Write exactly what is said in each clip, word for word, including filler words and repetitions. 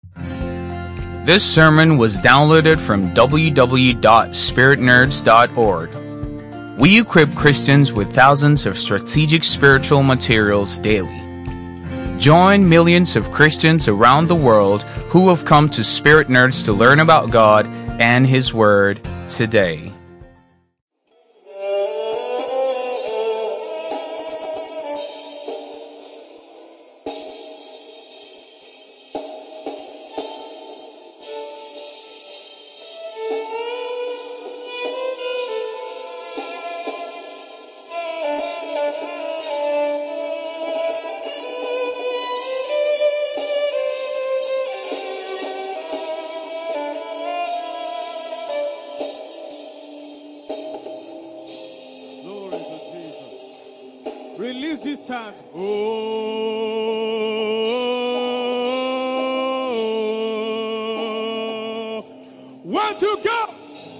This sermon was downloaded from w w w dot spirit nerds dot org. We equip Christians with thousands of strategic spiritual materials daily. Join millions of Christians around the world who have come to Spirit Nerds to learn about God and His Word today. Release this chant. Oh, one to go.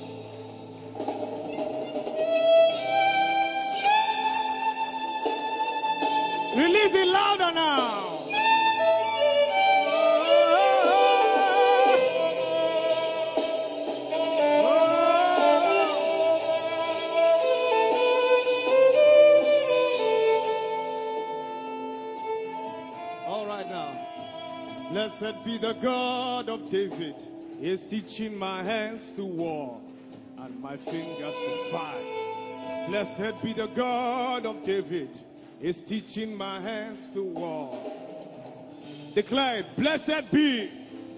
Release it louder now. Blessed be the God of David. He is teaching my hands to war and my fingers to fight. Blessed be the God of David. He is teaching my hands to war. Declare it. Blessed be.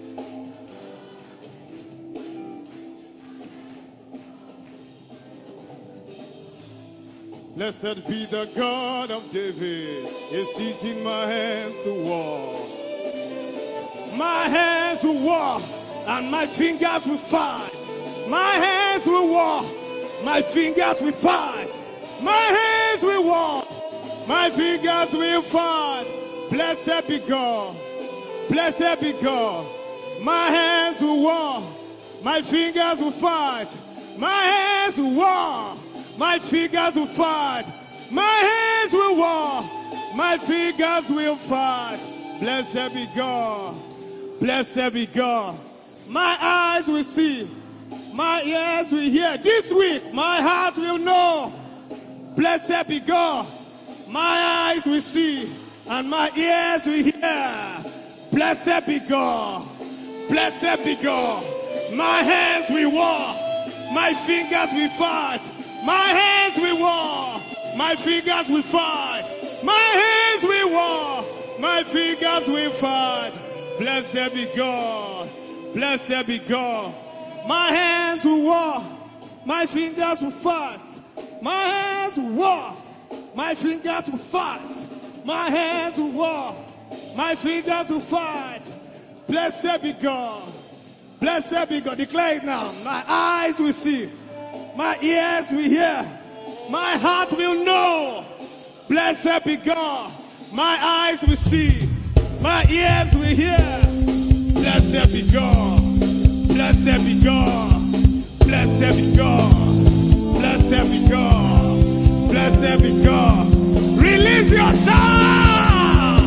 Blessed be the God of David. He is teaching my hands to war. My hands will war, and my fingers will fight. My hands will war, my fingers will fight. My hands will war, my fingers will fight. Blessed be God, blessed be God. My hands will war, my fingers will fight. My hands will war, my fingers will fight. My hands will war, my fingers will fight. Blessed be God. Blessed be God. My eyes will see. My ears will hear. This week, my heart will know. Blessed be God. My eyes will see. And my ears will hear. Blessed be God. Blessed be God. My hands will war. My fingers will fight. My hands will war. My fingers will fight. My hands will war. My fingers will fight. Blessed be God. Blessed be God. My hands will war. My fingers will fight. My hands will war. My fingers will fight. My hands will war. My fingers will fight. Blessed be God. Blessed be God. Declare it now. My eyes will see. My ears will hear. My heart will know. Blessed be God. My eyes will see. My ears will hear. Blessed be God. Blessed be God. Blessed be God. Blessed be God. Blessed be God. Release your shout.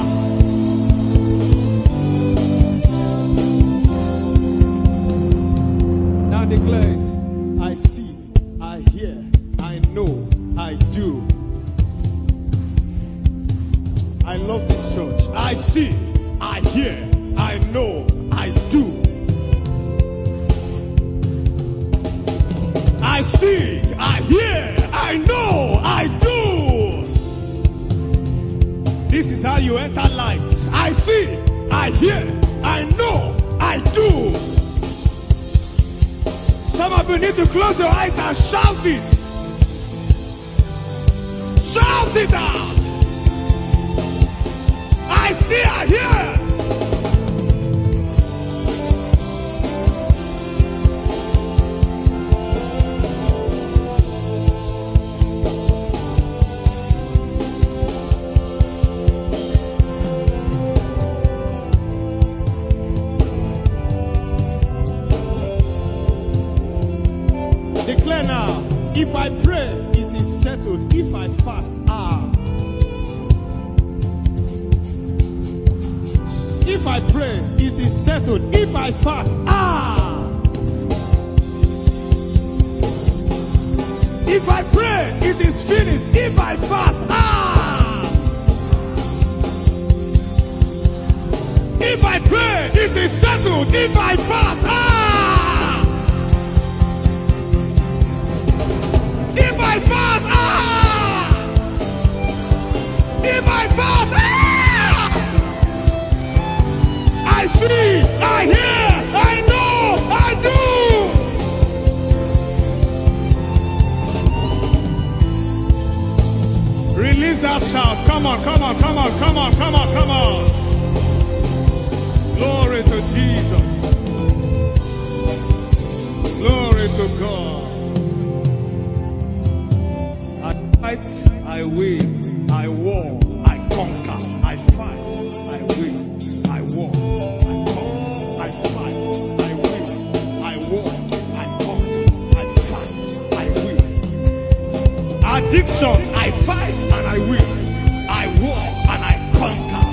Now declare it. I see, I hear, I know, I do. I love this church. I see, I hear, I know, I do. I see, I hear, I know, I do. This is how you enter light. I see, I hear, I know, I do. Some of you need to close your eyes and shout it. Shout it out. I see, I hear. Declare now, if I pray, it is settled. If I fast, ah. If I pray, it is settled. If I fast, ah. If I pray, it is finished. If I fast, ah. If I pray, it is settled. If I fast, ah. If I fast, ah. If I fast, ah. I see, I hear, I know, I do. Release that shout. Come on, come on, come on, come on, come on, come on. Glory to Jesus. Glory to God. I fight, I win. I war, I conquer. I fight, I win. I war, I conquer. I fight, I win. I war, I conquer. I fight, I win. Addictions, I fight and I win. I war and I conquer.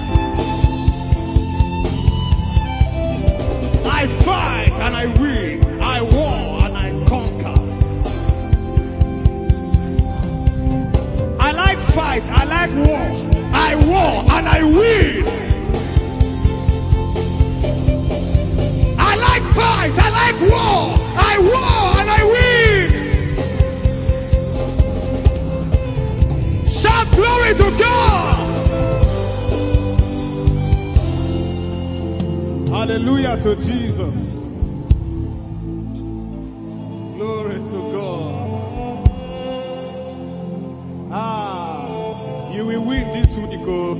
I fight and I win. I war and I conquer. I like fight, I like war. I war and I win. I like fight, I like war. I war and I win. Shout glory to God. Hallelujah to Jesus. Glory to God. Ah, you will win this week. Oh.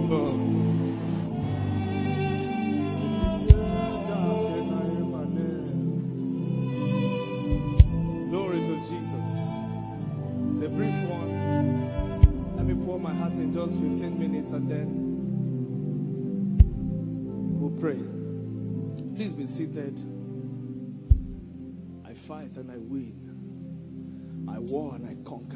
Glory to Jesus. It's a brief one. Let me pour my heart in just fifteen minutes and then we'll pray. Please be seated. I fight and I win. I war and I conquer.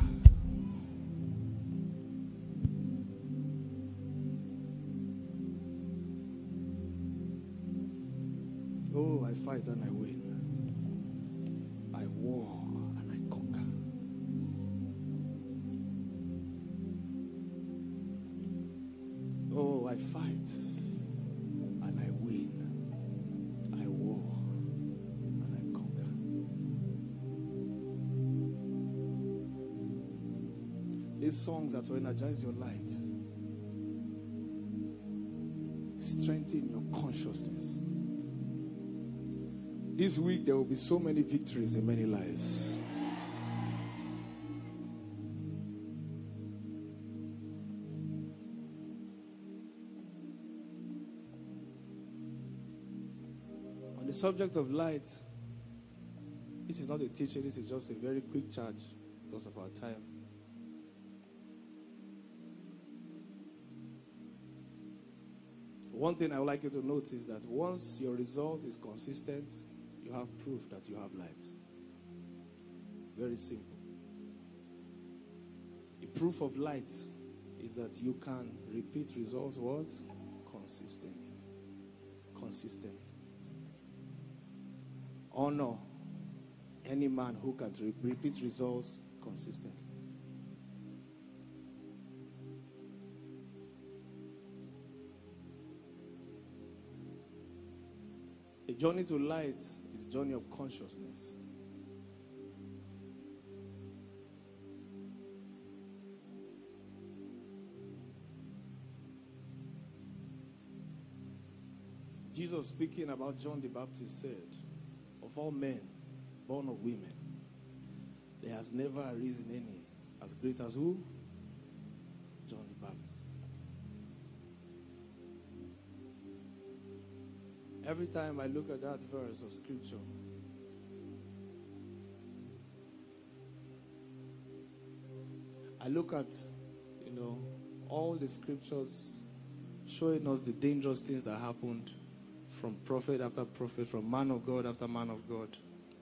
Oh, I fight and I win. I war and I conquer. Oh, I fight and I win. I war and I conquer. These songs that will energize your light, strengthen your consciousness. This week there will be so many victories in many lives. On the subject of light, this is not a teaching, this is just a very quick charge because of our time. One thing I would like you to notice is that once your result is consistent, you have proof that you have light. Very simple. The proof of light is that you can repeat results what? Consistently. Consistently. Honor any man who can re- repeat results consistently. A journey to light is a journey of consciousness. Jesus, speaking about John the Baptist, said, of all men born of women, there has never arisen any as great as who? John the Baptist. Every time I look at that verse of scripture, I look at, you know, all the scriptures showing us the dangerous things that happened from prophet after prophet, from man of God after man of God.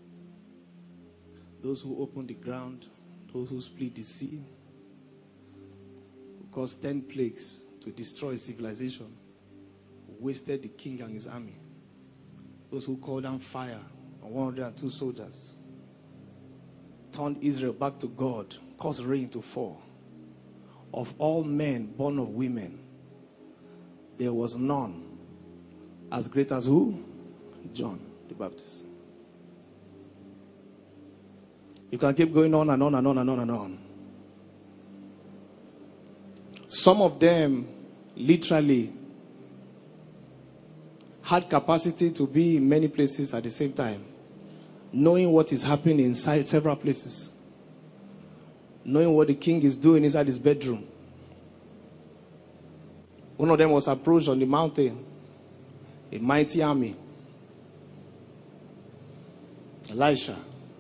Those who opened the ground, those who split the sea, who caused ten plagues to destroy civilization. wasted the king and his army. Those who called down fire on one hundred two soldiers, turned Israel back to God, caused rain to fall. Of all men born of women, there was none as great as who? John the Baptist. You can keep going on and on and on and on and on. Some of them literally had capacity to be in many places at the same time, knowing what is happening inside several places, knowing what the king is doing inside his bedroom. One of them was approached on the mountain, a mighty army. Elisha.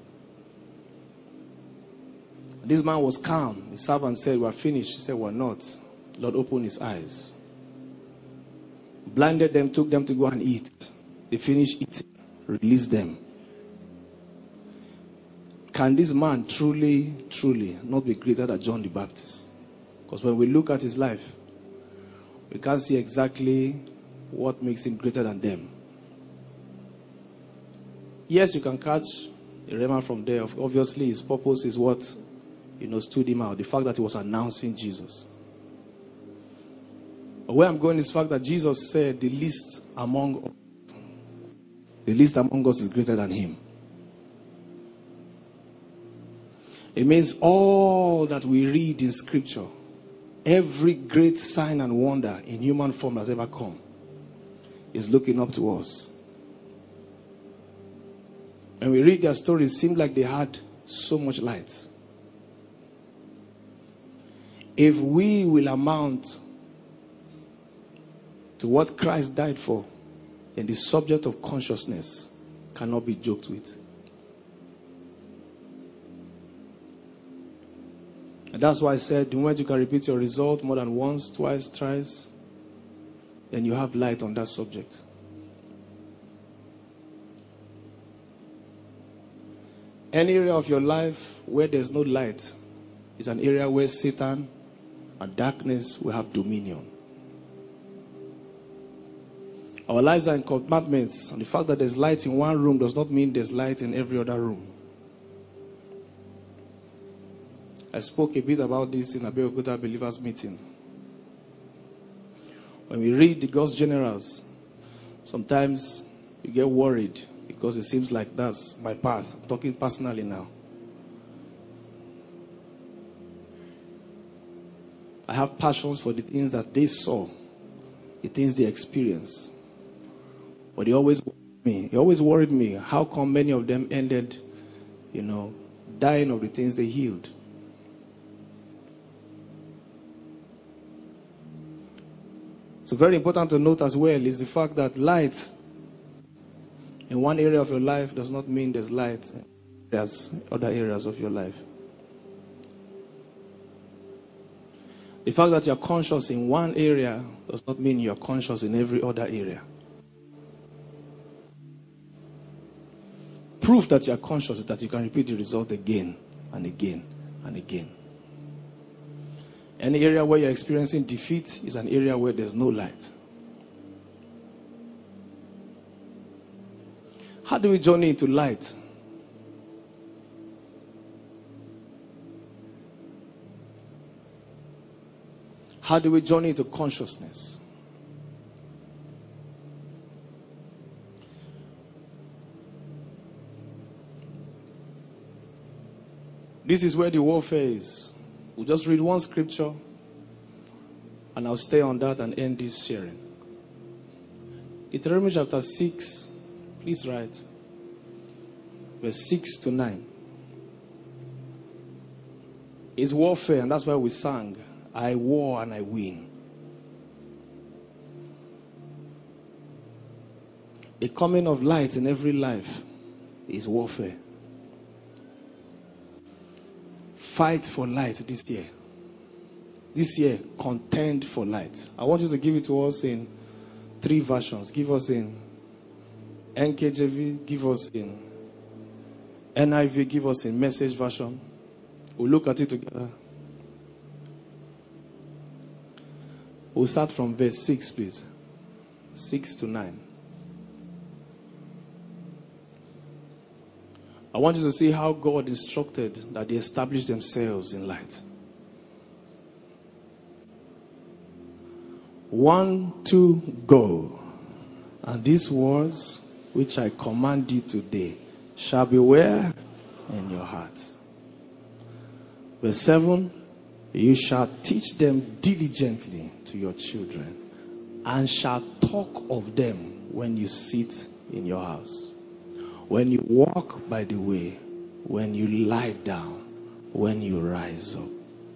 This man was calm. His servant said, "We are finished." He said, "We are not." Lord opened his eyes, blinded them, took them to go and eat. They finished eating, released them. Can this man truly, truly not be greater than John the Baptist? Because when we look at his life, we can't see exactly what makes him greater than them. Yes, you can catch a rhema from there. Obviously, his purpose is what, you know, stood him out. The fact that he was announcing Jesus. But where I'm going is the fact that Jesus said the least among the least among us is greater than him. It means all that we read in scripture, every great sign and wonder in human form that's ever come, is looking up to us. When we read their stories, it seemed like they had so much light. If we will amount to what Christ died for, then the subject of consciousness cannot be joked with. And that's why I said, the moment you can repeat your result more than once, twice, thrice, then you have light on that subject. Any area of your life where there's no light is an area where Satan and darkness will have dominion. Our lives are in compartments, and the fact that there's light in one room does not mean there's light in every other room. I spoke a bit about this in Abeokuta Believers Meeting. When we read the God's generals, sometimes you get worried because it seems like that's my path. I'm talking personally now. I have passions for the things that they saw, the things they experienced. But they always worried me. It always worried me. How come many of them ended, you know, dying of the things they healed? So very important to note as well is the fact that light in one area of your life does not mean there's light in there's other areas of your life. The fact that you're conscious in one area does not mean you're conscious in every other area. Proof that you're conscious is that you can repeat the result again and again and again. Any area where you're experiencing defeat is an area where there's no light. How do we journey into light? How do we journey into consciousness? This is where the warfare is. We'll just read one scripture and I'll stay on that and end this sharing. Deuteronomy chapter six, please write verse six to nine. It's warfare, and that's why we sang, I war and I win. The coming of light in every life is warfare. Fight for light this year. This year, contend for light. I want you to give it to us in three versions. Give us in N K J V, give us in N I V, give us in Message version. We'll look at it together. We'll start from verse six, please. six to nine. I want you to see how God instructed that they establish themselves in light. One, two, go. And these words which I command you today shall be where? In your heart. Verse seven, you shall teach them diligently to your children, and shall talk of them when you sit in your house, when you walk by the way, when you lie down, when you rise up.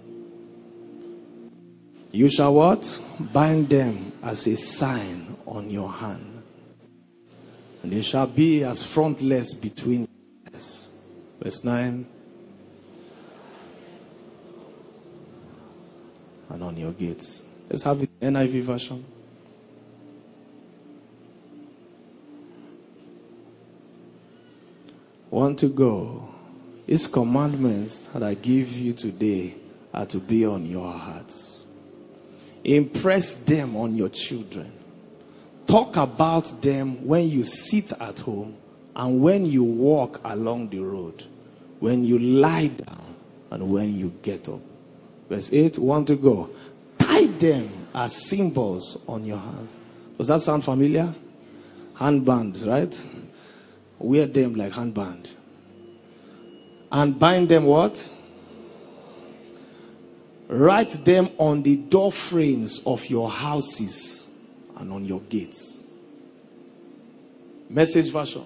You shall what? Bind them as a sign on your hand, and they shall be as frontlets between your eyes. Verse nine. And on your gates. Let's have it N I V version. Want to go. His commandments that I give you today are to be on your hearts. Impress them on your children. Talk about them when you sit at home and when you walk along the road, when you lie down and when you get up. Verse eight, want to go. Tie them as symbols on your hands. Does that sound familiar? Handbands, right? Wear them like handband. And bind them what? Write them on the door frames of your houses and on your gates. Message version.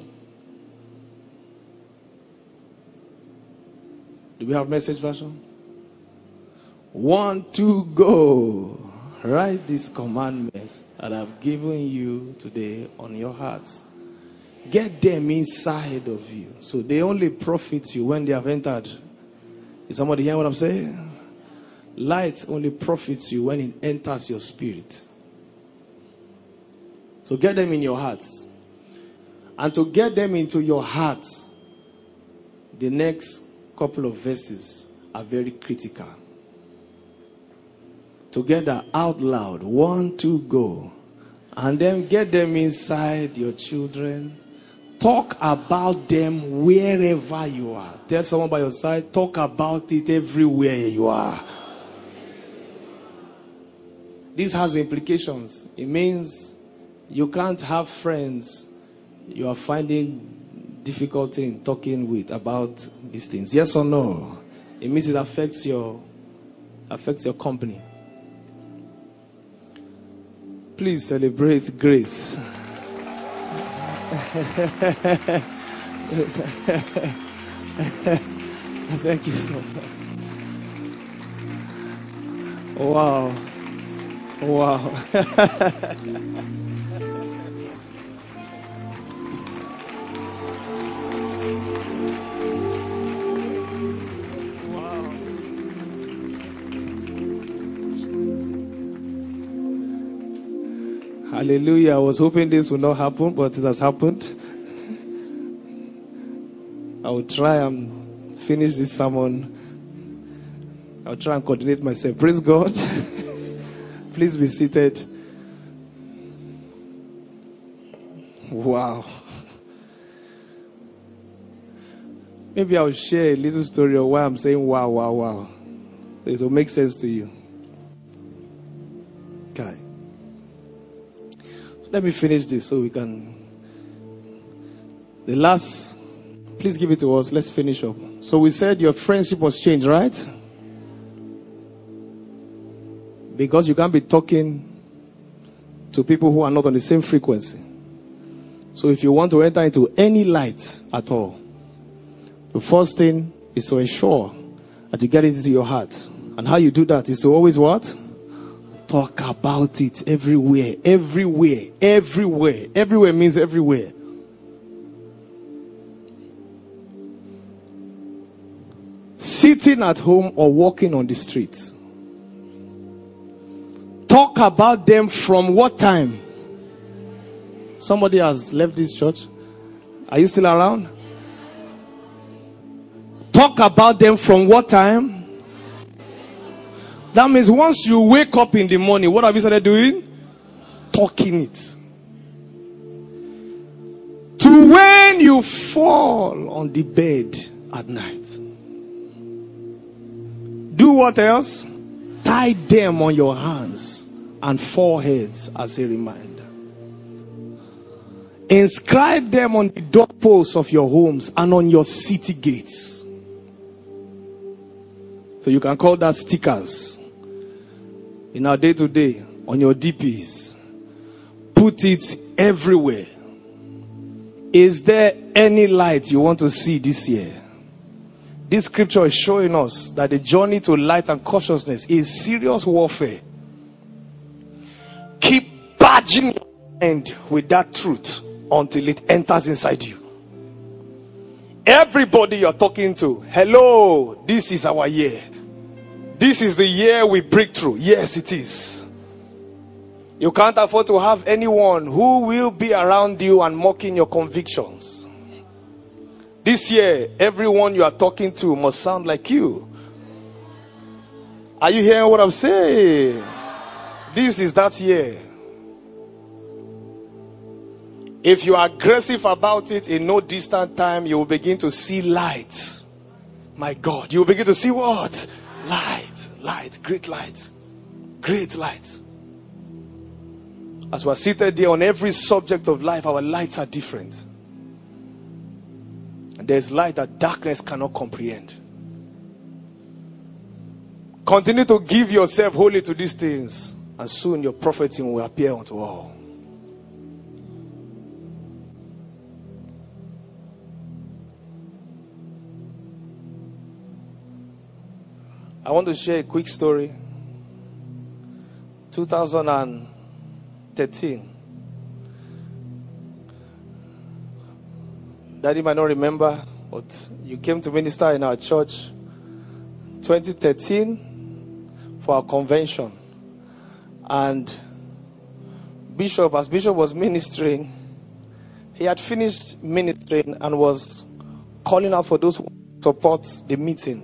Do we have message version? One, two, go. Write these commandments that I've given you today on your hearts. Get them inside of you. So they only profit you when they have entered. Is somebody hearing what I'm saying? Light only profits you when it enters your spirit. So get them in your hearts. And to get them into your hearts, the next couple of verses are very critical. Together, out loud. One, two, go. And then get them inside your children. Talk about them wherever you are. Tell someone by your side, talk about it everywhere you are. This has implications. It means you can't have friends you are finding difficulty in talking with about these things. Yes or no? It means it affects your affects your company. Please celebrate grace. Thank you so much. Wow. Wow. Hallelujah. I was hoping this would not happen, but it has happened. I will try and finish this sermon. I'll try and coordinate myself. Praise God. Please be seated. Wow. Maybe I'll share a little story of why I'm saying wow, wow, wow. It will make sense to you. Okay. So let me finish this so we can. The last, please give it to us. Let's finish up. So we said your friendship was changed, right? Because you can't be talking to people who are not on the same frequency. So if you want to enter into any light at all, the first thing is to ensure that you get it into your heart. And how you do that is to always what? Talk about it everywhere, everywhere, everywhere. Everywhere means everywhere. Sitting at home or walking on the streets. Talk about them from what time? Somebody has left this church. Are you still around? Talk about them from what time? That means once you wake up in the morning, what have you started doing? Talking it. you fall on the bed at night, do what else? Tie them on your hands and foreheads as a reminder. Inscribe them on the doorposts of your homes and on your city gates. So you can call that stickers. In our day to day, on your D Ps. Put it everywhere. Is there any light you want to see this year? This scripture is showing us that the journey to light and consciousness is serious warfare. Keep badging your mind with that truth until it enters inside you. Everybody you're talking to, hello, this is our year. This is the year we break through. Yes, it is. You can't afford to have anyone who will be around you and mocking your convictions. This year, everyone you are talking to must sound like you. Are you hearing what I'm saying? This is that year. If you are aggressive about it, in no distant time, you will begin to see light. My God, you will begin to see what? Light, light, great light, great light. As we are seated here on every subject of life, our lights are different. And there's light that darkness cannot comprehend. Continue to give yourself wholly to these things, and soon your propheting will appear unto all. I want to share a quick story. two thousand thirteen. Daddy might not remember, but you came to minister in our church twenty thirteen for our convention. And Bishop, as Bishop was ministering, he had finished ministering and was calling out for those who support the meeting.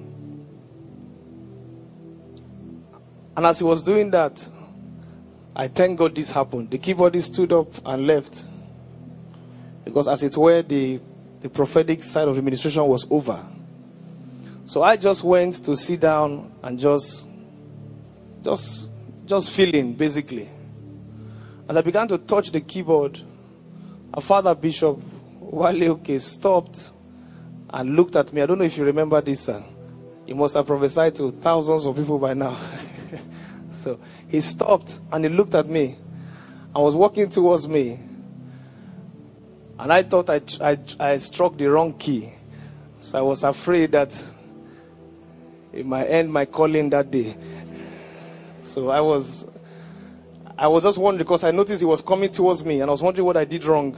And as he was doing that, I thank God this happened. The keyboardist stood up and left. Because as it were, the, the prophetic side of the administration was over. So I just went to sit down and just, just, just feeling, basically. As I began to touch the keyboard, our father, Bishop Wale Oke, stopped and looked at me. I don't know if you remember this, sir. You must have prophesied to thousands of people by now. So he stopped and he looked at me and was walking towards me. And I thought I, I, I struck the wrong key. So I was afraid that it might end my calling that day. So I was, I was just wondering, because I noticed he was coming towards me and I was wondering what I did wrong.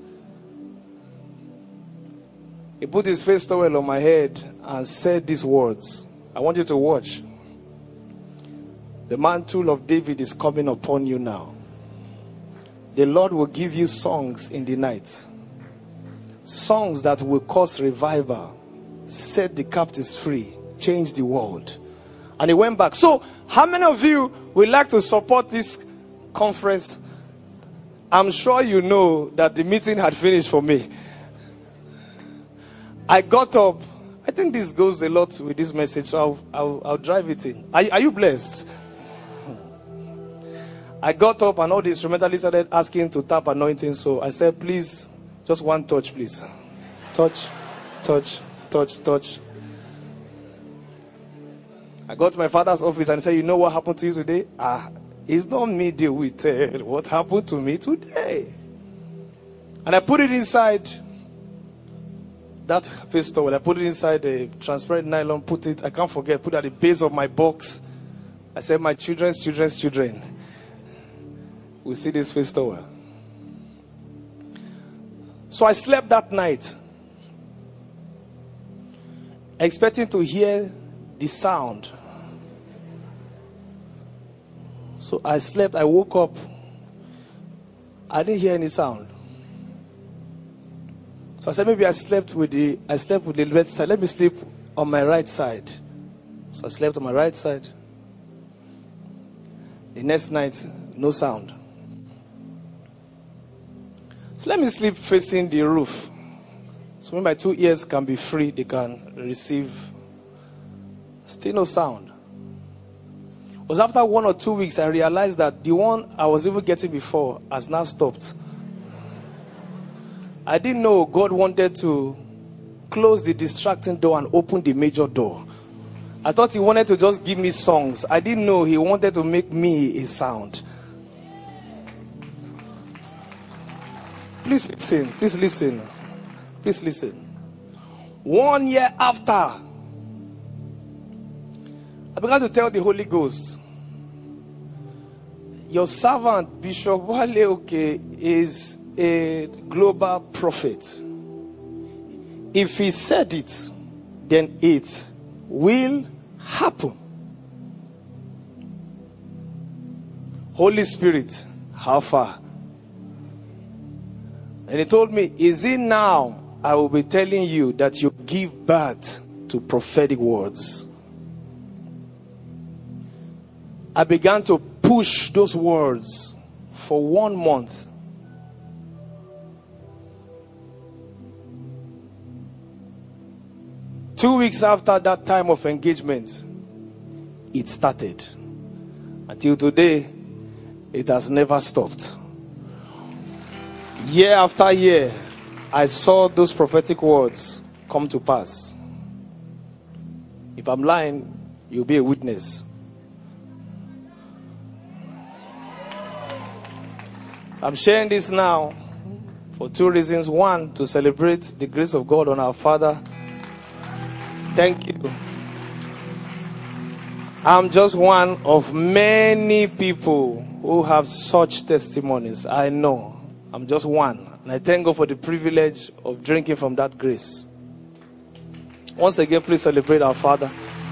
He put his face towel on my head and said these words. I want you to watch. The mantle of David is coming upon you now. The Lord will give you songs in the night. Songs that will cause revival, set the captives free, change the world. And he went back. So, how many of you would like to support this conference? I'm sure you know that the meeting had finished for me. I got up. I think this goes a lot with this message, so I'll, I'll, I'll drive it in. Are, are you blessed? I got up and all the instrumentalists started asking to tap anointing. So I said, please, just one touch, please. Touch, touch, touch, touch. I got to my father's office and said, you know what happened to you today? Ah, it's not me deal with it. What happened to me today? And I put it inside that face towel. I put it inside a transparent nylon, put it, I can't forget, put it at the base of my box. I said, my children's children's children will see this face towel. So I slept that night, expecting to hear the sound. So I slept, I woke up, I didn't hear any sound. So I said, maybe I slept with the I slept with the left side. Let me sleep on my right side. So I slept on my right side. The next night, no sound. So let me sleep facing the roof. So when my two ears can be free, they can receive still no sound. It was after one or two weeks I realized that the one I was even getting before has now stopped. I didn't know God wanted to close the distracting door and open the major door. I thought he wanted to just give me songs. I didn't know he wanted to make me a sound. Please listen. Please listen. Please listen. One year after, I began to tell the Holy Ghost, your servant, Bishop Wale Oke, is a global prophet. If he said it, then it will happen. Holy Spirit, how far? And he told me, is it now I will be telling you that you give birth to prophetic words? I began to push those words for one month. Two weeks after that time of engagement, it started. Until today, it has never stopped. Year after year, I saw those prophetic words come to pass. If I'm lying, you'll be a witness. I'm sharing this now for two reasons. One, to celebrate the grace of God on our Father. Thank you. I'm just one of many people who have such testimonies. I know. I'm just one. And I thank God for the privilege of drinking from that grace. Once again, please celebrate our Father.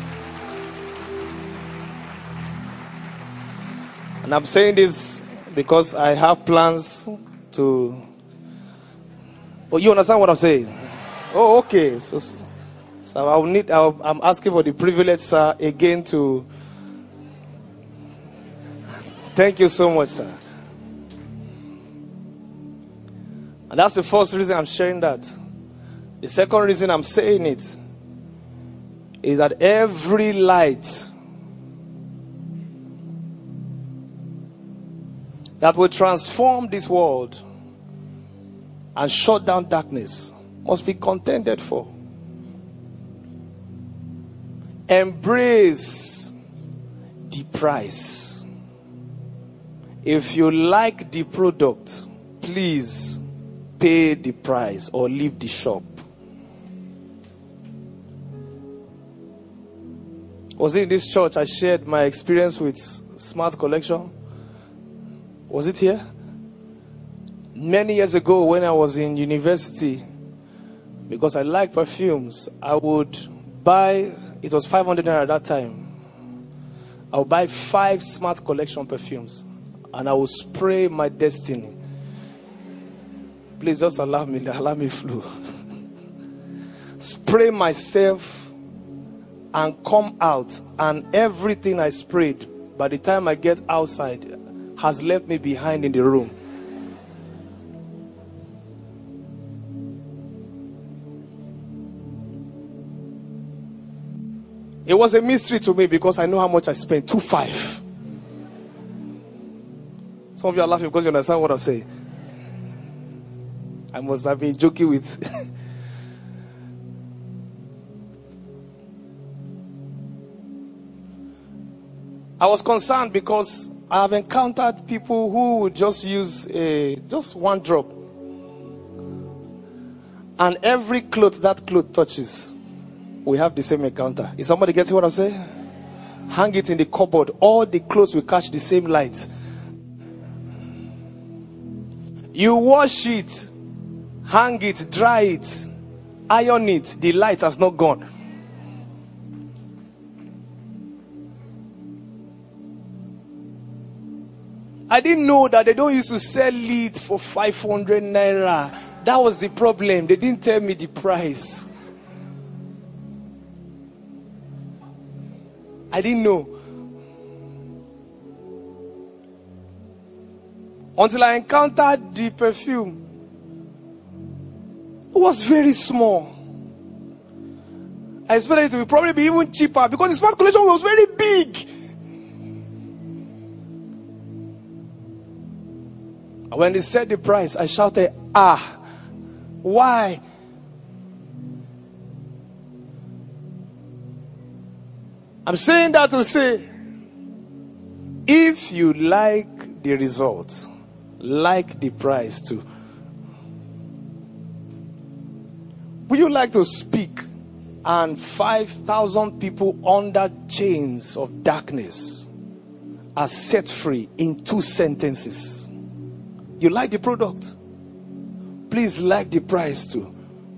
And I'm saying this because I have plans to... Oh, you understand what I'm saying? Oh, okay. So, so I'll need, I'll, I'm asking for the privilege, sir, again to... Thank you so much, sir. And that's the first reason I'm sharing that. The second reason I'm saying it is that every light that will transform this world and shut down darkness must be contended for. Embrace the price. If you like the product, please pay the price or leave the shop. Was it in this church I shared my experience with Smart Collection? Was it here? Many years ago when I was in university, because I like perfumes, I would buy, it was five hundred naira at that time. I would buy five Smart Collection perfumes and I would spray my destiny. Please just allow me, allow me flow. Spray myself and come out, and everything I sprayed, by the time I get outside, has left me behind in the room. It was a mystery to me because I know how much I spent. Two five. Some of you are laughing because you understand what I'm saying. I must have been joking with. I was concerned because I have encountered people who would just use a, just one drop. And every cloth that cloth touches, we have the same encounter. Is somebody getting what I'm saying? Hang it in the cupboard. All the clothes will catch the same light. You wash it, hang it, dry it, iron it. The light has not gone. I didn't know that they don't used to sell it for five hundred naira. That was the problem. They didn't tell me the price. I didn't know. Until I encountered the perfume. was very small. I expected it to be probably be even cheaper because the smart collection was very big. And when they said the price, I shouted, ah, why? I'm saying that to say, if you like the result, like the price too. Would you like to speak and five thousand people under chains of darkness are set free in two sentences? You like the product? Please like the price too.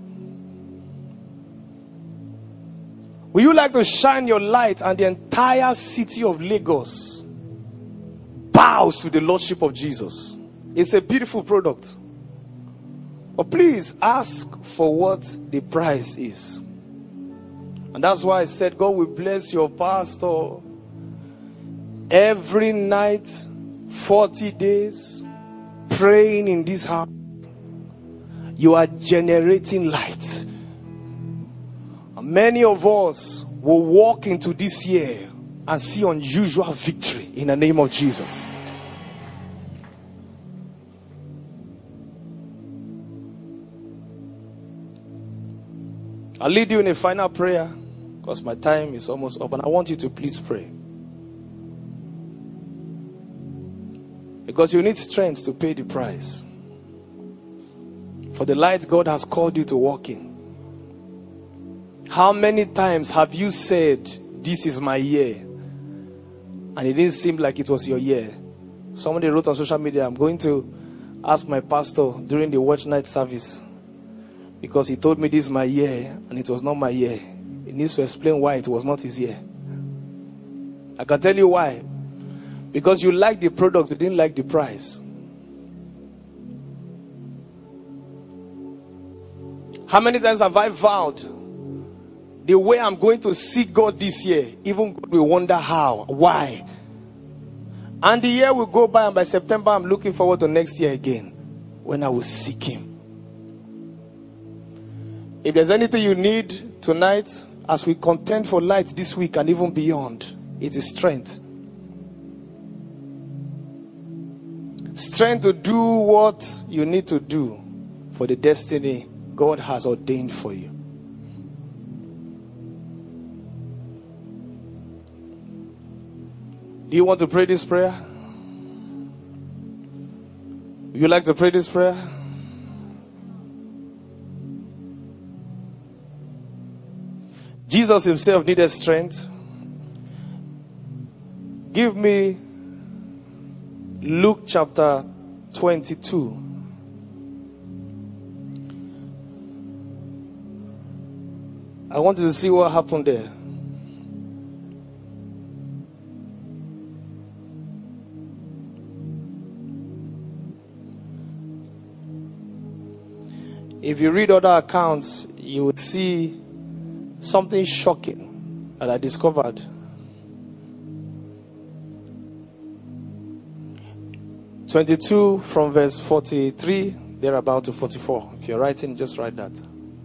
Would you like to shine your light and the entire city of Lagos bows to the Lordship of Jesus? It's a beautiful product. But please ask for what the price is. And that's why I said, God will bless your pastor every night, forty days, praying in this house. You are generating light. And many of us will walk into this year and see unusual victory in the name of Jesus. I'll lead you in a final prayer because my time is almost up, and I want you to please pray. Because you need strength to pay the price for the light God has called you to walk in. How many times have you said, this is my year, and it didn't seem like it was your year? Somebody wrote on social media, I'm going to ask my pastor during the watch night service, because he told me this is my year and it was not my year. He needs to explain why it was not his year. I can tell you why. Because you liked the product, you didn't like the price. How many times have I vowed, the way I'm going to seek God this year, even God will wonder how, why. And the year will go by, and by September I'm looking forward to next year again, when I will seek Him. If there's anything you need tonight, as we contend for light this week and even beyond, it is strength. Strength to do what you need to do for the destiny God has ordained for you. Do you want to pray this prayer? Would you like to pray this prayer? Jesus himself needed strength. Give me Luke chapter twenty-two. I want you to see what happened there. If you read other accounts, you would see something shocking that I discovered. twenty-two from verse forty-three, thereabout to forty-four. If you're writing, just write that.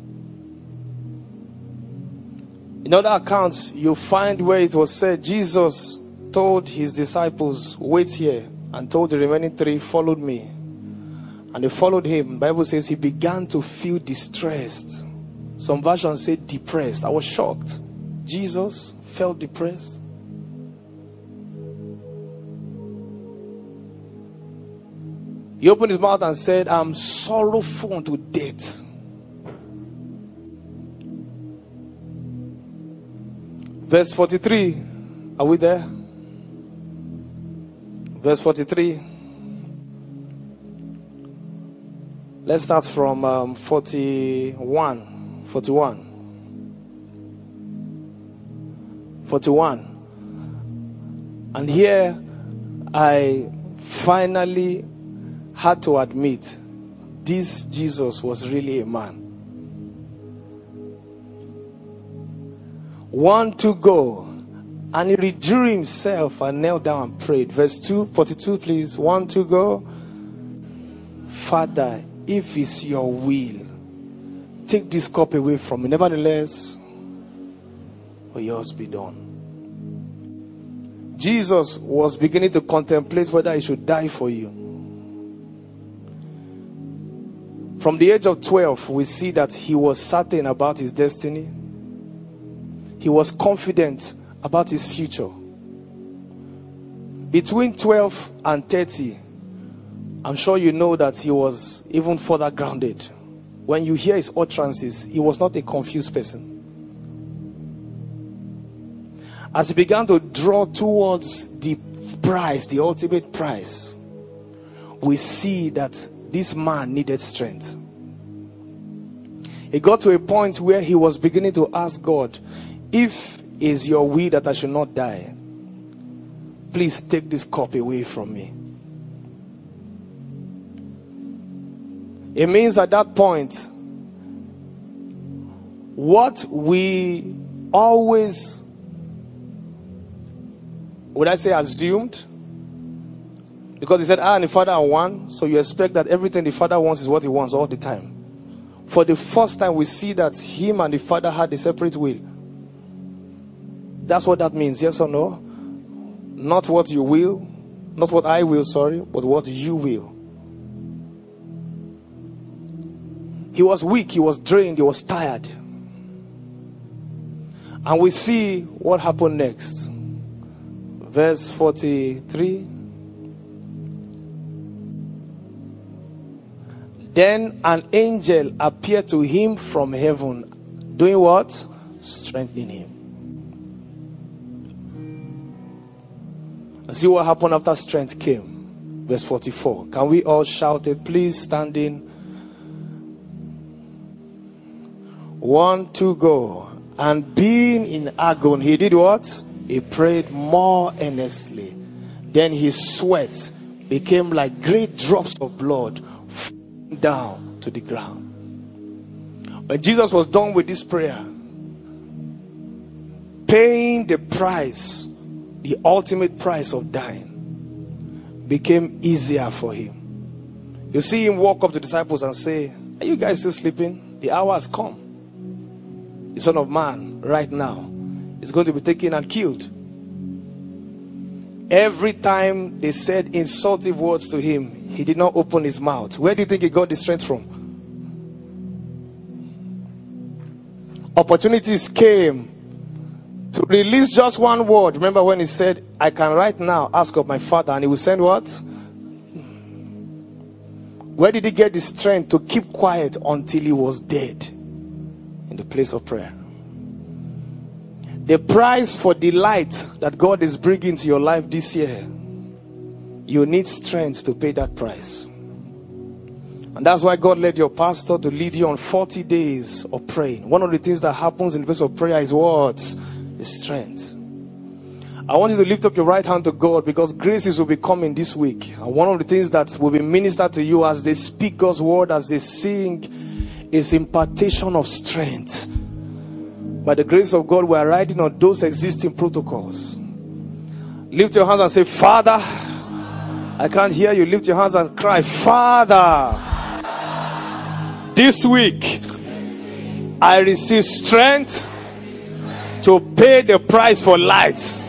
In other accounts, you find where it was said, Jesus told his disciples, wait here, and told the remaining three, followed me. And they followed him. The Bible says he began to feel distressed. Some versions say depressed. I was shocked. Jesus felt depressed. He opened his mouth and said, I'm sorrowful unto death. Verse forty-three. Are we there? Verse forty-three. Let's start from um, forty-one. forty-one. forty-one. And here I finally had to admit this Jesus was really a man. One to go, and he withdrew himself and knelt down and prayed. Verse two, forty-two, please. One to go. Father, if it's your will, take this cup away from me. Nevertheless, will yours be done. Jesus was beginning to contemplate whether he should die for you. From the age of twelve, we see that he was certain about his destiny. He was confident about his future. Between twelve and thirty, I'm sure you know that he was even further grounded. When you hear his utterances, he was not a confused person. As he began to draw towards the prize, the ultimate prize, we see that this man needed strength. He got to a point where he was beginning to ask God, if it is your will that I should not die, please take this cup away from me. It means at that point, what we always, would I say, assumed, because he said, I and the Father are one, so you expect that everything the Father wants is what he wants all the time. For the first time, we see that him and the Father had a separate will. That's what that means, yes or no? Not what you will, not what I will, sorry, but what you will. He was weak, he was drained, he was tired. And we see what happened next. Verse forty-three. Then an angel appeared to him from heaven, doing what? Strengthening him. And see what happened after strength came. Verse forty-four. Can we all shout it? Please stand in. One, two, go. And being in agony, he did what? He prayed more earnestly. Then his sweat became like great drops of blood falling down to the ground. When Jesus was done with this prayer, paying the price, the ultimate price of dying, became easier for him. You see him walk up to the disciples and say, are you guys still sleeping? The hour has come. The Son of Man right now is going to be taken and killed. Every time they said insultive words to him, he did not open his mouth. Where do you think he got the strength from? Opportunities came to release just one word. Remember when he said, I can right now ask of my Father, and he will send what? Where did he get the strength to keep quiet until he was dead? In the place of prayer. The price for delight that God is bringing to your life this year, you need strength to pay that price. And that's why God led your pastor to lead you on forty days of praying. One of the things that happens in the place of prayer is what? Is strength. I want you to lift up your right hand to God, because graces will be coming this week. And one of the things that will be ministered to you as they speak God's word, as they sing, is impartation of strength. By the grace of God, we are riding on those existing protocols. Lift your hands and say, Father. I can't hear you. Lift your hands and cry, Father. This week, I receive strength to pay the price for light.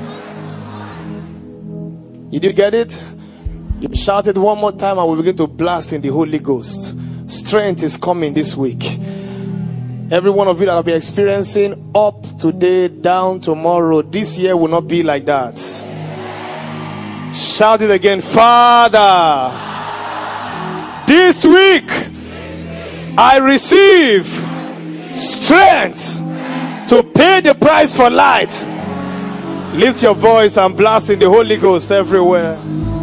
You did get it? You shout it one more time and we begin to blast in the Holy Ghost. Strength is coming this week. Every one of you that will be experiencing up today, down tomorrow, this year will not be like that. Shout it again. Father, this week I receive strength to pay the price for light. Lift your voice and blast in the Holy Ghost everywhere.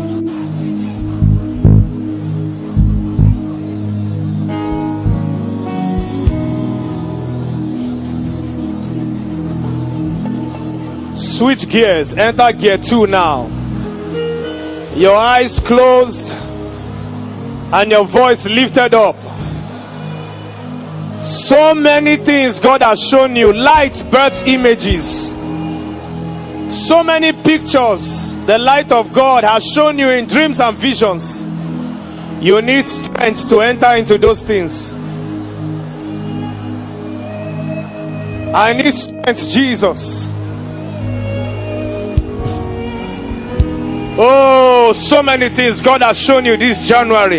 Switch gears. Enter gear two now. Your eyes closed and your voice lifted up. So many things God has shown you. Light births images. So many pictures the light of God has shown you in dreams and visions. You need strength to enter into those things. I need strength, Jesus. Oh, so many things God has shown you this January.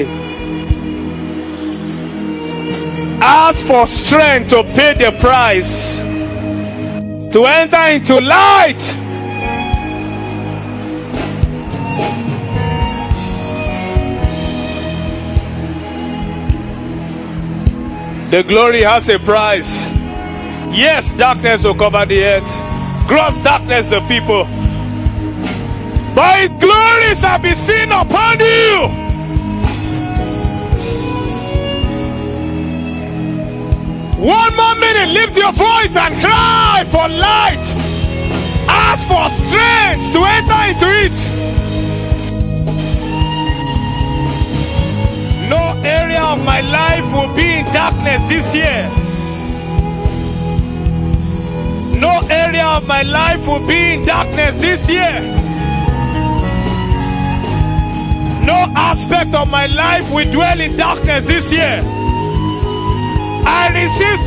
Ask for strength to pay the price, to enter into light. The glory has a price. Yes, darkness will cover the earth. Gross darkness the people. But His glory shall be seen upon you. One more minute, lift your voice and cry for light. Ask for strength to enter into it. No area of my life will be in darkness this year. No area of my life will be in darkness this year. No aspect of my life will dwell in darkness this year. I receive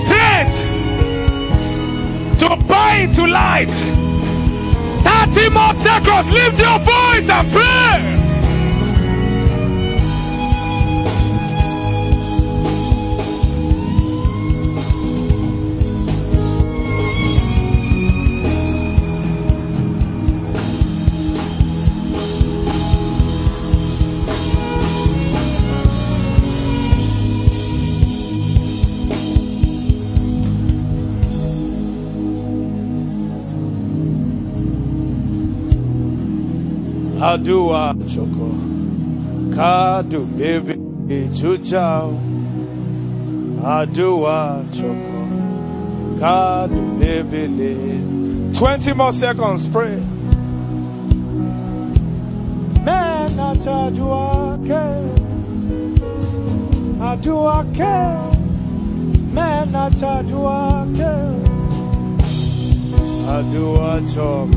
strength to buy into light. thirty more seconds. Lift your voice and pray. Adua choko, kadu baby jujao. Adua choko, kadu baby le. Twenty more seconds, pray. Man adua ke, adua ke, man adua ke, adua choko.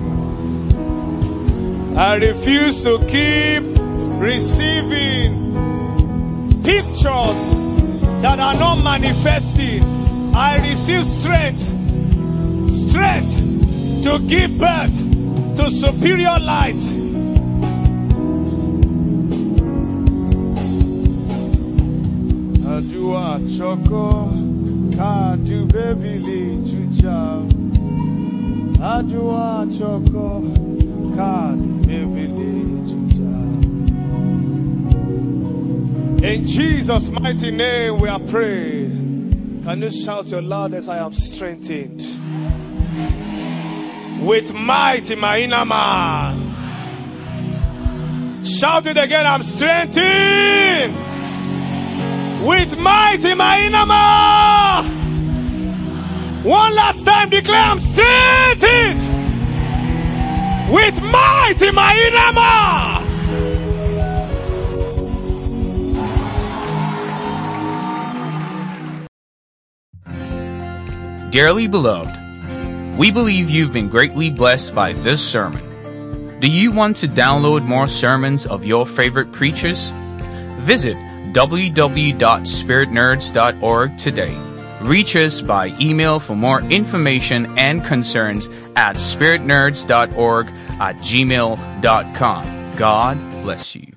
I refuse to keep receiving pictures that are not manifesting. I receive strength, strength to give birth to superior light. Adua choko, kadu baby li juja. Adua choko, kadu. In Jesus' mighty name we are praying. Can you shout your loudest? I am strengthened with might in my inner man. Shout it again. I'm strengthened with might in my inner man. One last time, declare I'm strengthened with might in my inner man. Dearly beloved, we believe you've been greatly blessed by this sermon. Do you want to download more sermons of your favorite preachers? Visit w w w dot spirit nerds dot org today. Reach us by email for more information and concerns at spirit nerds dot org at gmail dot com. God bless you.